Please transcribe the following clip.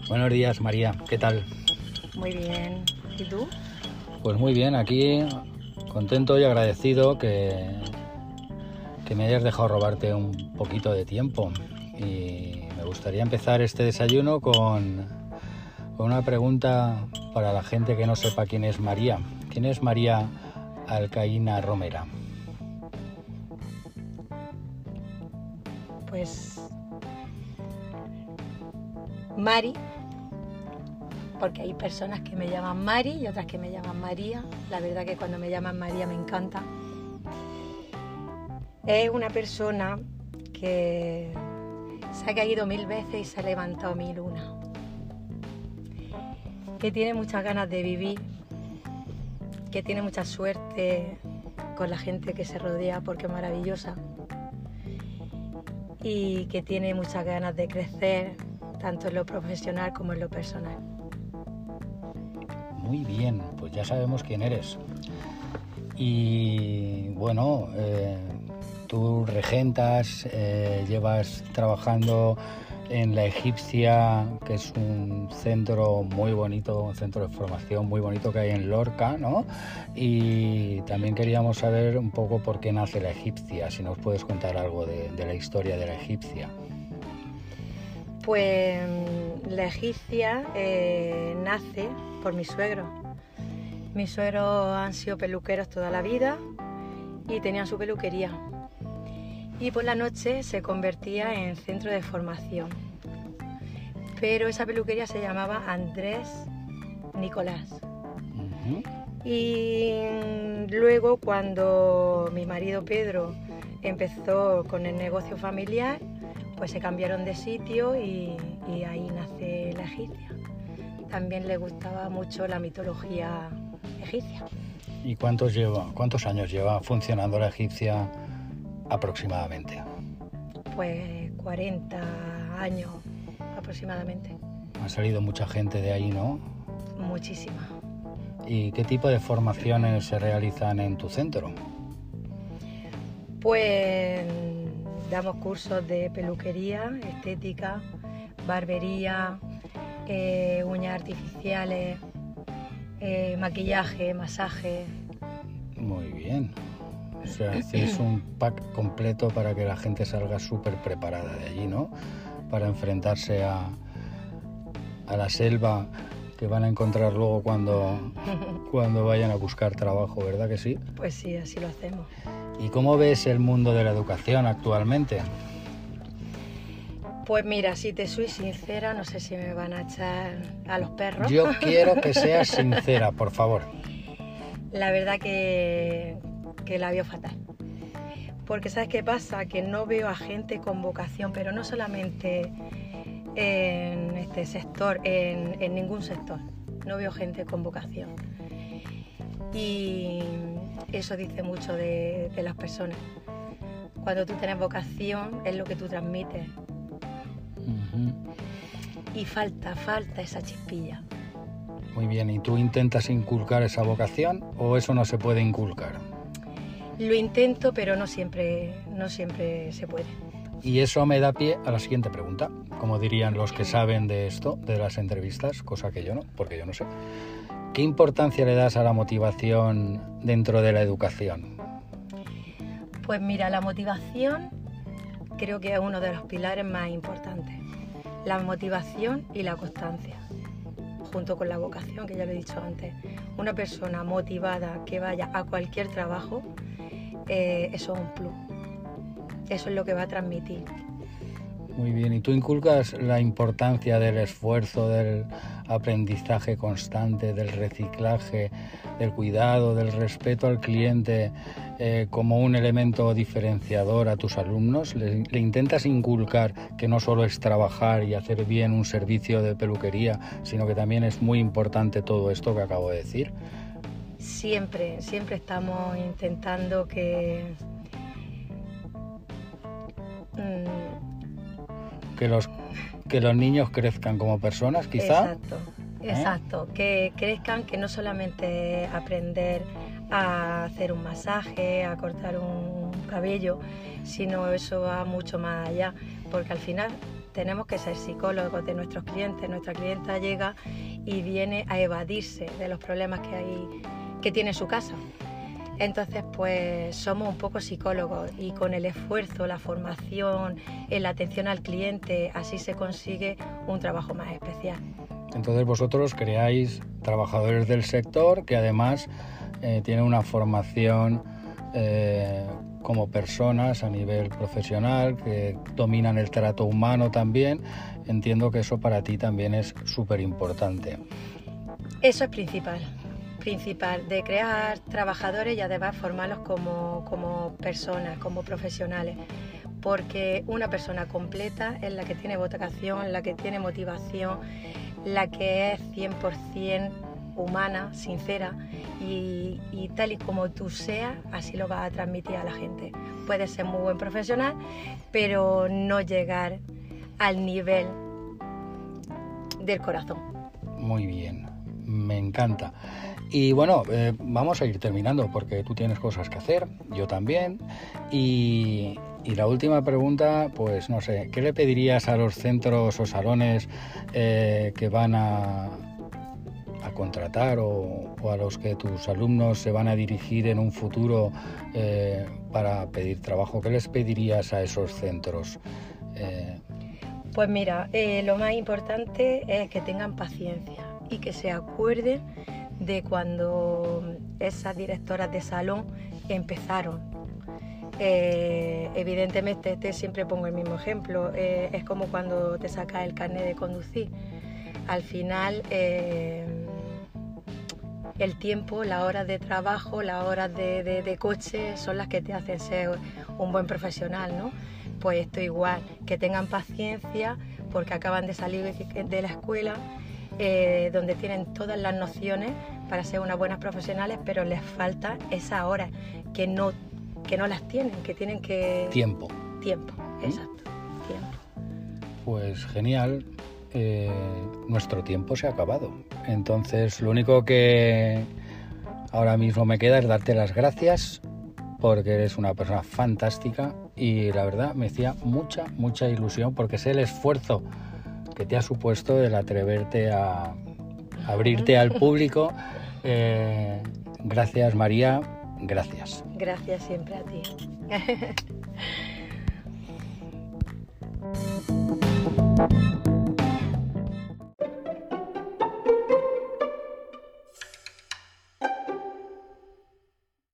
Buenos días, María, ¿qué tal? Muy bien. ¿Y tú? Pues muy bien, aquí contento y agradecido que me hayas dejado robarte un poquito de tiempo. Y me gustaría empezar este desayuno con una pregunta para la gente que no sepa quién es María. ¿Quién es María Alcaína Romera? Pues Mari, porque hay personas que me llaman Mari y otras que me llaman María. La verdad que cuando me llaman María me encanta. Es una persona que se ha caído 1000 veces y se ha levantado 1001. Que tiene muchas ganas de vivir, que tiene mucha suerte con la gente que se rodea porque es maravillosa y que tiene muchas ganas de crecer tanto en lo profesional como en lo personal. Muy bien, pues ya sabemos quién eres. Y bueno, tú regentas, llevas trabajando en La Egipcia, que es un centro muy bonito, un centro de formación muy bonito que hay en Lorca, ¿no? Y también queríamos saber un poco por qué nace La Egipcia, si nos puedes contar algo de la historia de La Egipcia. Pues La Egipcia nace por mi suegro. Mis suegros han sido peluqueros toda la vida y tenían su peluquería. Y por la noche se convertía en centro de formación. Pero esa peluquería se llamaba Andrés Nicolás. Uh-huh. Y luego cuando mi marido Pedro empezó con el negocio familiar, pues se cambiaron de sitio y ahí nace La Egipcia. También le gustaba mucho la mitología egipcia. ¿Y cuántos años lleva funcionando La Egipcia aproximadamente? Pues 40 años aproximadamente. Ha salido mucha gente de ahí, ¿no? Muchísima. ¿Y qué tipo de formaciones se realizan en tu centro? Pues damos cursos de peluquería, estética, barbería, uñas artificiales, maquillaje, masaje. Muy bien. O sea, hacéis un pack completo para que la gente salga súper preparada de allí, ¿no? Para enfrentarse a la selva que van a encontrar luego cuando vayan a buscar trabajo, ¿verdad que sí? Pues sí, así lo hacemos. ¿Y cómo ves el mundo de la educación actualmente? Pues mira, si te soy sincera, no sé si me van a echar a los perros. Yo quiero que seas sincera, por favor. La verdad que la veo fatal. Porque ¿sabes qué pasa? Que no veo a gente con vocación, pero no solamente en este sector, en ningún sector. No veo gente con vocación. Y eso dice mucho de las personas. Cuando tú tienes vocación es lo que tú transmites. Uh-huh. Y falta esa chispilla. Muy bien, ¿y tú intentas inculcar esa vocación o eso no se puede inculcar? Lo intento, pero no siempre se puede. Y eso me da pie a la siguiente pregunta. Como dirían los que saben de esto, de las entrevistas, cosa que yo no, porque yo no sé. ¿Qué importancia le das a la motivación dentro de la educación? Pues mira, la motivación creo que es uno de los pilares más importantes. La motivación y la constancia, junto con la vocación, que ya lo he dicho antes. Una persona motivada que vaya a cualquier trabajo, eso es un plus. Eso es lo que va a transmitir. Muy bien, ¿y tú inculcas la importancia del esfuerzo, del aprendizaje constante, del reciclaje, del cuidado, del respeto al cliente como un elemento diferenciador a tus alumnos? ¿Le intentas inculcar que no solo es trabajar y hacer bien un servicio de peluquería, sino que también es muy importante todo esto que acabo de decir? Siempre estamos intentando que los niños crezcan como personas, quizá. Exacto, que crezcan, que no solamente aprender a hacer un masaje, a cortar un cabello, sino eso va mucho más allá, porque al final tenemos que ser psicólogos de nuestros clientes. Nuestra clienta llega y viene a evadirse de los problemas que tiene en su casa. Entonces, pues somos un poco psicólogos y con el esfuerzo, la formación, la atención al cliente, así se consigue un trabajo más especial. Entonces vosotros creáis trabajadores del sector que además tienen una formación como personas a nivel profesional, que dominan el trato humano también. Entiendo que eso para ti también es súper importante. Eso es principal de crear trabajadores y además formarlos como personas, como profesionales, porque una persona completa es la que tiene vocación, la que tiene motivación, la que es 100% humana, sincera y tal y como tú seas, así lo vas a transmitir a la gente. Puedes ser muy buen profesional, pero no llegar al nivel del corazón. Muy bien, me encanta. Y bueno, vamos a ir terminando porque tú tienes cosas que hacer, yo también. Y la última pregunta, pues no sé, ¿qué le pedirías a los centros o salones que van a contratar o a los que tus alumnos se van a dirigir en un futuro para pedir trabajo? ¿Qué les pedirías a esos centros? Pues mira, lo más importante es que tengan paciencia y que se acuerden de cuando esas directoras de salón empezaron. Evidentemente, siempre pongo el mismo ejemplo, es como cuando te sacas el carnet de conducir. Al final, el tiempo, las horas de trabajo, las horas de coche son las que te hacen ser un buen profesional, ¿no? Pues esto igual, que tengan paciencia porque acaban de salir de la escuela, donde tienen todas las nociones para ser unas buenas profesionales, pero les falta esa hora que no las tienen, que tienen que... Tiempo, exacto, tiempo. Pues genial, nuestro tiempo se ha acabado. Entonces lo único que ahora mismo me queda es darte las gracias porque eres una persona fantástica y la verdad me hacía mucha ilusión porque sé el esfuerzo que te ha supuesto el atreverte a abrirte al público. Gracias, María, gracias. Gracias siempre a ti.